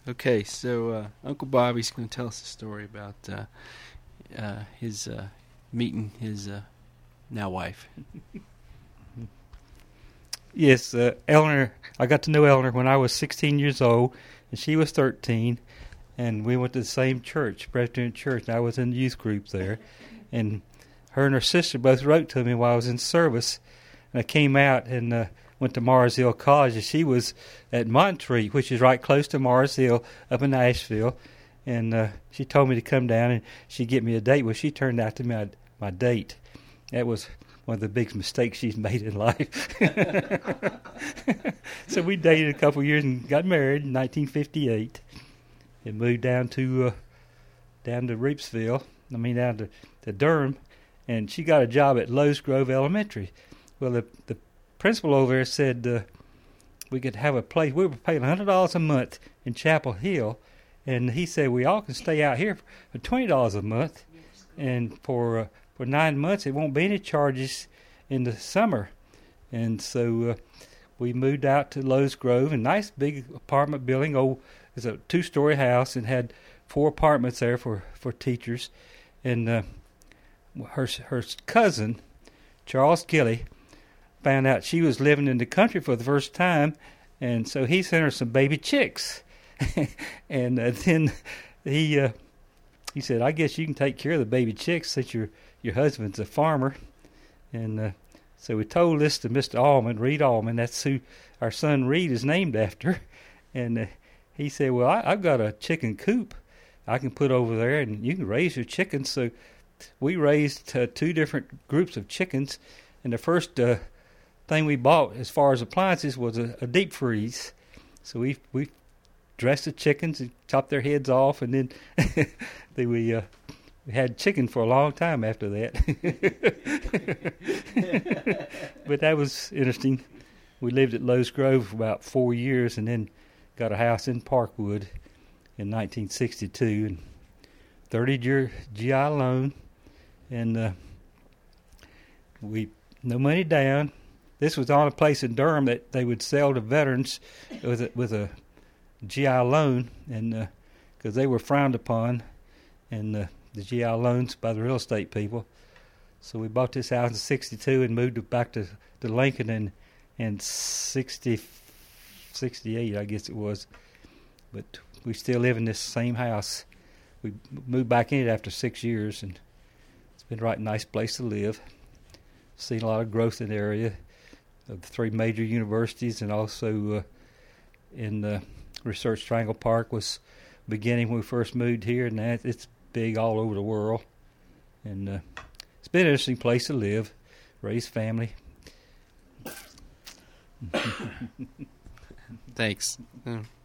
Okay, so Uncle Bobby's going to tell us a story about his meeting his now wife. Yes, Eleanor. I got to know Eleanor when I was 16 years old, and she was 13, and we went to the same church, Presbyterian Church, and I was in the youth group there. And her and her sister both wrote to me while I was in service, and I came out and went to Mars Hill College, and she was at Montreat, which is right close to Mars Hill up in Asheville, and she told me to come down and she'd get me a date. Well, she turned out to be my date. That was one of the big mistakes she's made in life. So we dated a couple of years and got married in 1958 and moved down to Reepsville, down to Durham, and she got a job at Lowe's Grove Elementary. Well, the principal over there said we could have a place. We were paying $100 a month in Chapel Hill, and he said we all can stay out here for $20 a month, and for 9 months it won't be any charges in the summer. And so we moved out to Lowe's Grove, a nice big apartment building. It's a 2-story house and had 4 apartments there for teachers. And her cousin, Charles Gilly, found out she was living in the country for the first time, and so he sent her some baby chicks. And then he said, "I guess you can take care of the baby chicks since your husband's a farmer." And so we told this to Mr. Allman, Reed Allman. That's who our son Reed is named after. And he said, "Well, I've got a chicken coop I can put over there, and you can raise your chickens." So we raised 2 different groups of chickens, and the first thing we bought as far as appliances was a deep freeze. So we dressed the chickens and chopped their heads off, and then we had chicken for a long time after that. But that was interesting. We lived at Lowe's Grove for about 4 years, and then got a house in Parkwood in 1962, and 30-year GI loan, and we no money down. This was on a place in Durham that they would sell to veterans with a GI loan, and because they were frowned upon, and the GI loans by the real estate people. So we bought this house in 62 and moved it back to Lincoln in 68, I guess it was. But we still live in this same house. We moved back in it after 6 years, and it's been a right nice place to live. Seen a lot of growth in the area of the 3 major universities, and also in the Research Triangle Park was beginning when we first moved here, and it's big all over the world. And it's been an interesting place to live, raise family. Thanks.